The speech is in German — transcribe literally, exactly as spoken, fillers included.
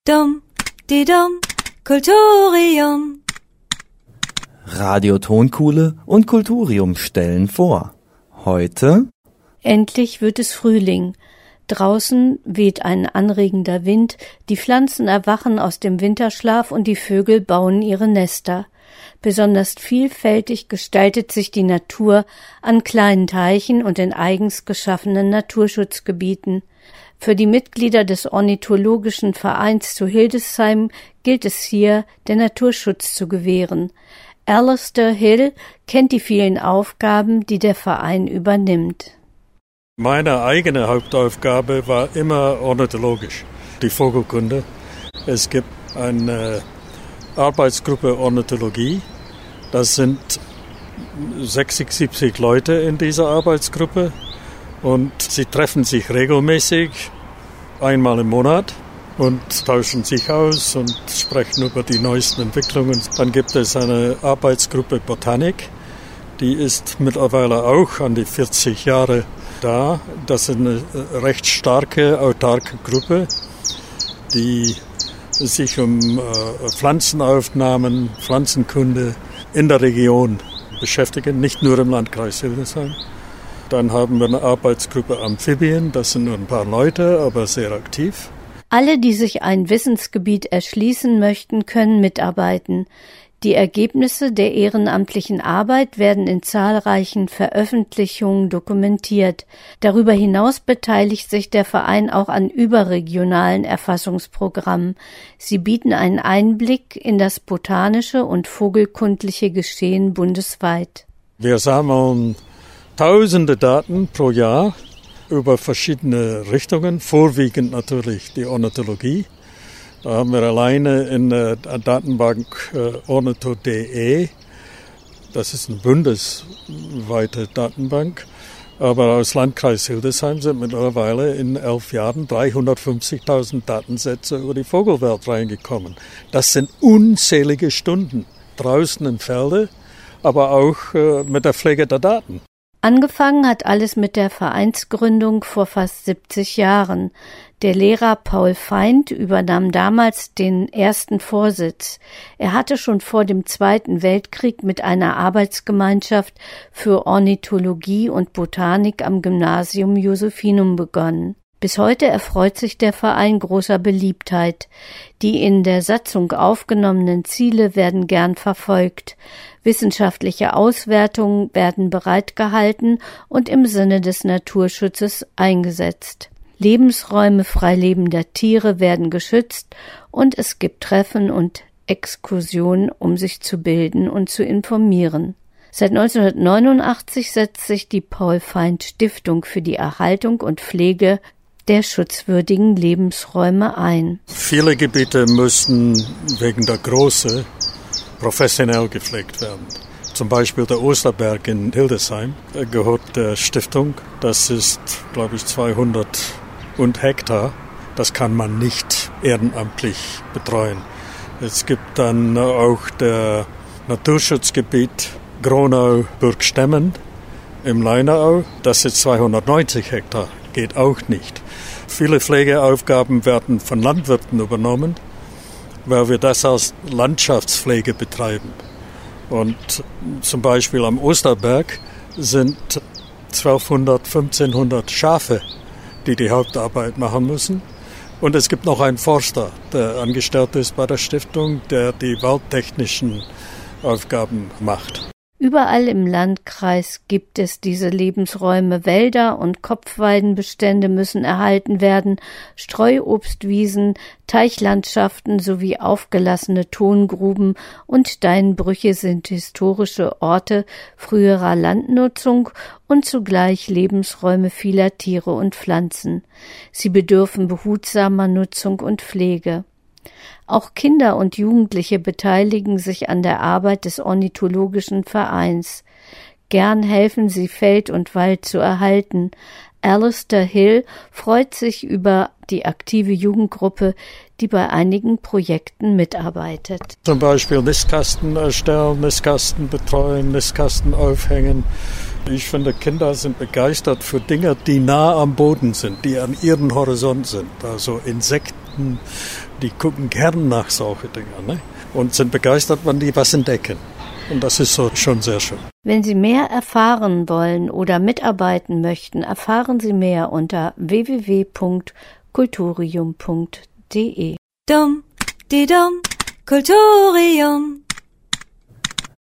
Dum, di dum, Kulturium. Radio Tonkuhle und Kulturium stellen vor. Heute: Endlich wird es Frühling. Draußen weht ein anregender Wind, die Pflanzen erwachen aus dem Winterschlaf und die Vögel bauen ihre Nester. Besonders vielfältig gestaltet sich die Natur an kleinen Teichen und in eigens geschaffenen Naturschutzgebieten. Für die Mitglieder des Ornithologischen Vereins zu Hildesheim gilt es hier, den Naturschutz zu gewähren. Alistair Hill kennt die vielen Aufgaben, die der Verein übernimmt. Meine eigene Hauptaufgabe war immer ornithologisch, die Vogelkunde. Es gibt eine Arbeitsgruppe Ornithologie. Das sind sechzig, siebzig Leute in dieser Arbeitsgruppe und sie treffen sich regelmäßig, einmal im Monat, und tauschen sich aus und sprechen über die neuesten Entwicklungen. Dann gibt es eine Arbeitsgruppe Botanik, die ist mittlerweile auch an die vierzig Jahre da. Das ist eine recht starke, autarke Gruppe, die sich um äh, Pflanzenaufnahmen, Pflanzenkunde in der Region beschäftigen, nicht nur im Landkreis Hildesheim. Dann haben wir eine Arbeitsgruppe Amphibien, das sind nur ein paar Leute, aber sehr aktiv. Alle, die sich ein Wissensgebiet erschließen möchten, können mitarbeiten. Die Ergebnisse der ehrenamtlichen Arbeit werden in zahlreichen Veröffentlichungen dokumentiert. Darüber hinaus beteiligt sich der Verein auch an überregionalen Erfassungsprogrammen. Sie bieten einen Einblick in das botanische und vogelkundliche Geschehen bundesweit. Wir sammeln tausende Daten pro Jahr über verschiedene Richtungen, vorwiegend natürlich die Ornithologie. Da haben wir alleine in der Datenbank äh, ornitho punkt de, das ist eine bundesweite Datenbank, aber aus Landkreis Hildesheim sind mittlerweile in elf Jahren dreihundertfünfzigtausend Datensätze über die Vogelwelt reingekommen. Das sind unzählige Stunden draußen im Felde, aber auch äh, mit der Pflege der Daten. Angefangen hat alles mit der Vereinsgründung vor fast siebzig Jahren. Der Lehrer Paul Feind übernahm damals den ersten Vorsitz. Er hatte schon vor dem Zweiten Weltkrieg mit einer Arbeitsgemeinschaft für Ornithologie und Botanik am Gymnasium Josephinum begonnen. Bis heute erfreut sich der Verein großer Beliebtheit. Die in der Satzung aufgenommenen Ziele werden gern verfolgt. Wissenschaftliche Auswertungen werden bereitgehalten und im Sinne des Naturschutzes eingesetzt. Lebensräume freilebender Tiere werden geschützt und es gibt Treffen und Exkursionen, um sich zu bilden und zu informieren. Seit neunzehnhundertneunundachtzig setzt sich die Paul Feind Stiftung für die Erhaltung und Pflege der schutzwürdigen Lebensräume ein. Viele Gebiete müssen wegen der Größe professionell gepflegt werden. Zum Beispiel der Osterberg in Hildesheim gehört der Stiftung. Das ist, glaube ich, zweihundert und Hektar. Das kann man nicht ehrenamtlich betreuen. Es gibt dann auch der Naturschutzgebiet Gronau-Burgstemmen im Leinau. Das ist zweihundertneunzig Hektar. Geht auch nicht. Viele Pflegeaufgaben werden von Landwirten übernommen, weil wir das als Landschaftspflege betreiben. Und zum Beispiel am Osterberg sind zwölfhundert, fünfzehnhundert Schafe, die die Hauptarbeit machen müssen. Und es gibt noch einen Forster, der angestellt ist bei der Stiftung, der die waldtechnischen Aufgaben macht. Überall im Landkreis gibt es diese Lebensräume. Wälder und Kopfweidenbestände müssen erhalten werden, Streuobstwiesen, Teichlandschaften sowie aufgelassene Tongruben und Steinbrüche sind historische Orte früherer Landnutzung und zugleich Lebensräume vieler Tiere und Pflanzen. Sie bedürfen behutsamer Nutzung und Pflege. Auch Kinder und Jugendliche beteiligen sich an der Arbeit des Ornithologischen Vereins. Gern helfen sie, Feld und Wald zu erhalten. Alistair Hill freut sich über die aktive Jugendgruppe, die bei einigen Projekten mitarbeitet. Zum Beispiel Nistkasten erstellen, Nistkasten betreuen, Nistkasten aufhängen. Ich finde, Kinder sind begeistert für Dinge, die nah am Boden sind, die an ihrem Horizont sind. Also Insekten die gucken gern nach solchen Dingen, ne? Und sind begeistert, wenn die was entdecken. Und das ist so schon sehr schön. Wenn Sie mehr erfahren wollen oder mitarbeiten möchten, erfahren Sie mehr unter w w w punkt kulturium punkt d e. Dum, di dum, Kulturium.